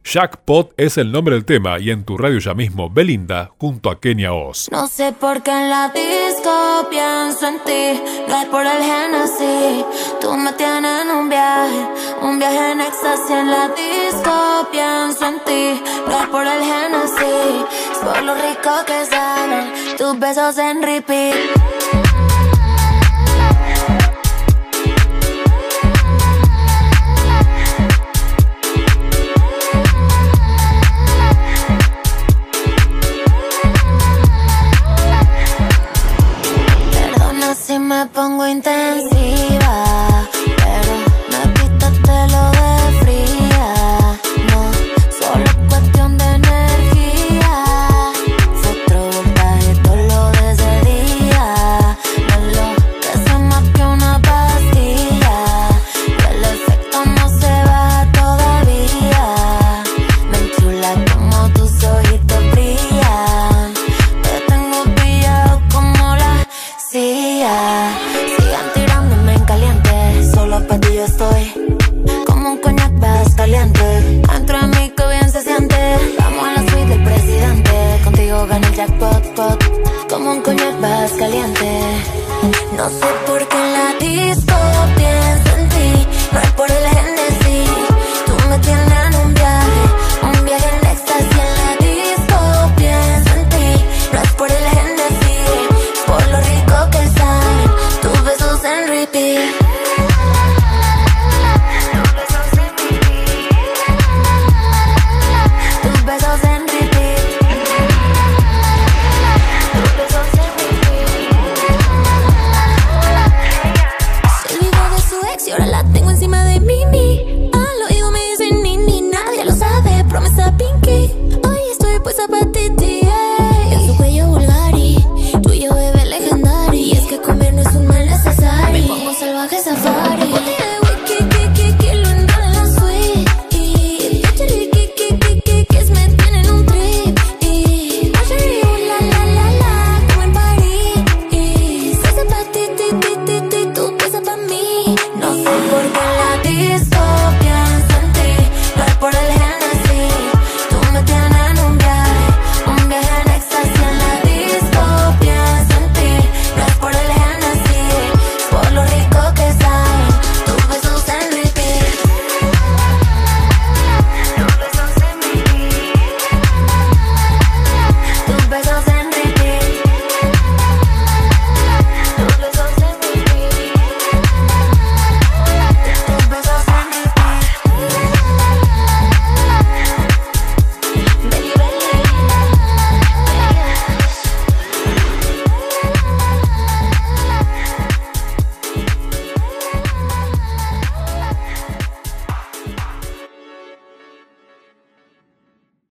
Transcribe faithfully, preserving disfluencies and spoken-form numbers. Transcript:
Jackpot es el nombre del tema y en tu radio ya mismo Belinda junto a Kenia Oz. No sé por qué en la disco pienso en ti, no es por el Genesis. Tú me tienes en un viaje, un viaje en éxtasis. En la disco pienso en ti, no es por el Genesis, es por lo rico que saben tus besos en repeat.